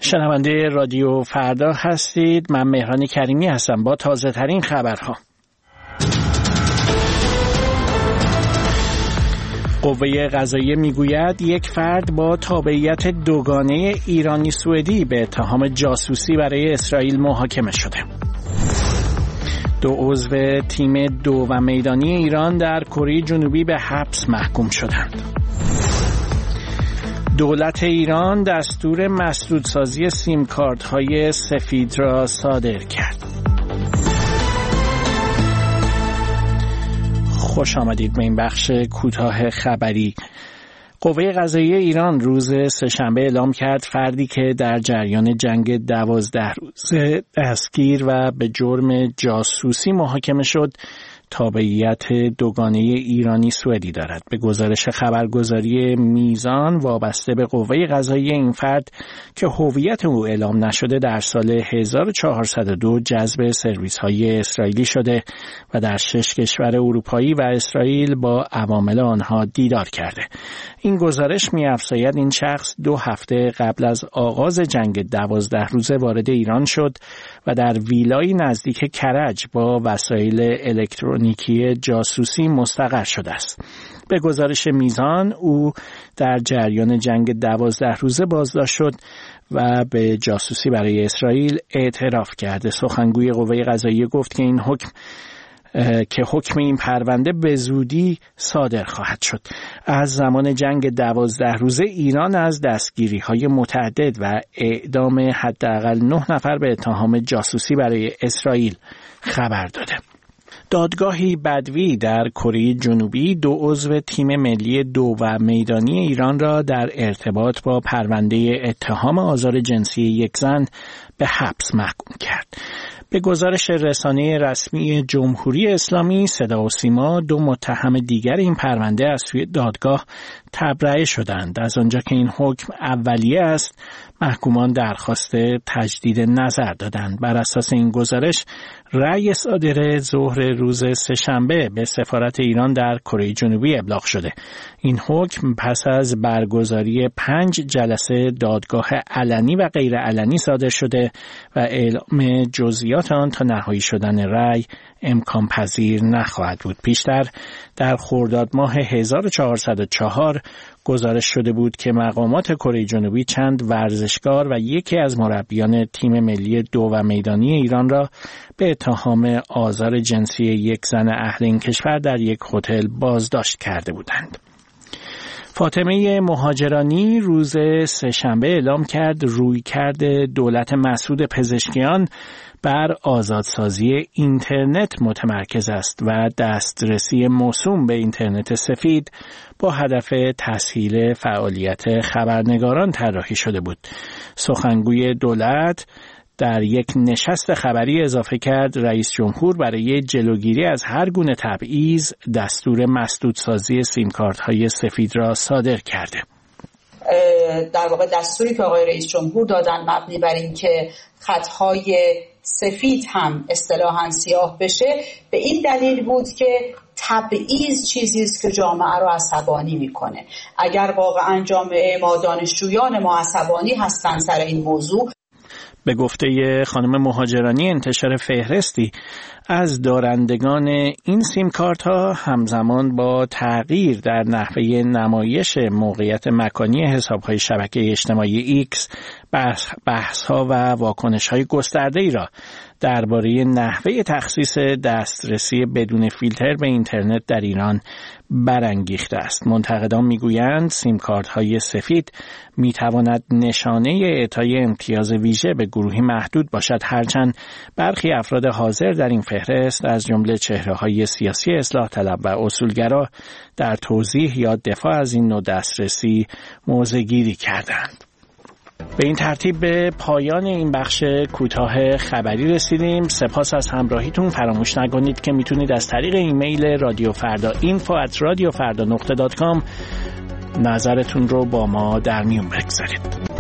شنونده رادیو فردا هستید. من مهران کریمی هستم با تازه ترین خبرها. قوه قضاییه میگوید یک فرد با تابعیت دوگانه ایرانی سوئدی به اتهام جاسوسی برای اسرائیل محاکمه شده. 2 عضو تیم 2 و میدانی ایران در کره جنوبی به حبس محکوم شدند. دولت ایران دستور مسدودسازی سیم کارت‌های سفید را صادر کرد. خوش آمدید به این بخش کوتاه خبری. قوه قضاییه ایران روز سه‌شنبه اعلام کرد فردی که در جریان جنگ 12 روزه دستگیر و به جرم جاسوسی محاکمه شد تابعیت دوگانه ایرانی سوئدی دارد. به گزارش خبرگزاری میزان وابسته به قوه قضاییه این فرد که هویت او اعلام نشده در سال 1402 جذب سرویس‌های اسرائیلی شده و در 6 کشور اروپایی و اسرائیل با عوامل آنها دیدار کرده. این گزارش می‌افزاید این شخص 2 هفته قبل از آغاز جنگ 12 روزه وارد ایران شد و در ویلایی نزدیک کرج با وسایل الکترونیکی جاسوسی مستقر شده است. به گزارش میزان او در جریان جنگ 12 روزه بازداشت شد و به جاسوسی برای اسرائیل اعتراف کرده. سخنگوی قوه قضاییه گفت که حکم این پرونده به زودی صادر خواهد شد. از زمان جنگ 12 روزه ایران از دستگیری‌های متعدد و اعدام حداقل 9 نفر به اتهام جاسوسی برای اسرائیل خبر داده. دادگاهی بدوی در کره جنوبی 2 عضو تیم ملی 2 و میدانی ایران را در ارتباط با پرونده اتهام آزار جنسی یک زن به حبس محکوم کرد. به گزارش رسانه رسمی جمهوری اسلامی صدا و سیما 2 متهم دیگر این پرونده از سوی دادگاه تبرئه شدند. از آنجا که این حکم اولیه است، محکومان درخواست تجدید نظر دادند. بر اساس این گزارش رأی صادر ظهر روز سه‌شنبه به سفارت ایران در کره جنوبی ابلاغ شده. این حکم پس از برگزاری 5 جلسه دادگاه علنی و غیر علنی صادر شده و اعلام جزئیات آن تا نهایی شدن رأی امکان پذیر نخواهد بود. پیشتر در خرداد ماه 1404 گزارش شده بود که مقامات کره جنوبی چند ورزشکار و یکی از مربیان تیم ملی 2 و میدانی ایران را به اتهام آزار جنسی یک زن اهل این کشور در یک هتل بازداشت کرده بودند. فاطمه مهاجرانی روز سه‌شنبه اعلام کرد رویکرد دولت مسعود پزشکیان بر آزادسازی اینترنت متمرکز است و دسترسی موسوم به اینترنت سفید با هدف تسهیل فعالیت خبرنگاران طراحی شده بود. سخنگوی دولت در یک نشست خبری اضافه کرد رئیس جمهور برای جلوگیری از هر گونه تبعیض دستور مسدودسازی سیم کارت‌های سفید را صادر کرده. در واقع دستوری که آقای رئیس جمهور دادن مبنی بر این که خطهای سفید هم اصطلاحاً سیاه بشه به این دلیل بود که تبعیض چیزی است که جامعه رو عصبانی میکنه. اگر واقعاً جامعه ما دانشجویان ما عصبانی هستن سر این موضوع. به گفته خانم مهاجرانی انتشار فهرستی از دارندگان این سیم کارت ها همزمان با تغییر در نحوه نمایش موقعیت مکانی حساب های شبکه اجتماعی ایکس بحث ها و واکنش های گسترده ای را درباره نحوه تخصیص دسترسی بدون فیلتر به اینترنت در ایران برانگیخته است. منتقدان میگویند سیم کارت های سفید میتواند نشانه اعطای امتیاز ویژه به گروهی محدود باشد، هرچند برخی افراد حاضر در این فهرست از جمله چهره‌های سیاسی اصلاح طلب و اصولگرا در توضیح یا دفاع از این نوع دسترسی موضع‌گیری کردند. به این ترتیب به پایان این بخش کوتاه خبری رسیدیم. سپاس از همراهیتون. فراموش نکنید که میتونید از طریق ایمیل رادیو فردا info@radiofarda.com نظرتون رو با ما در میون بگذارید.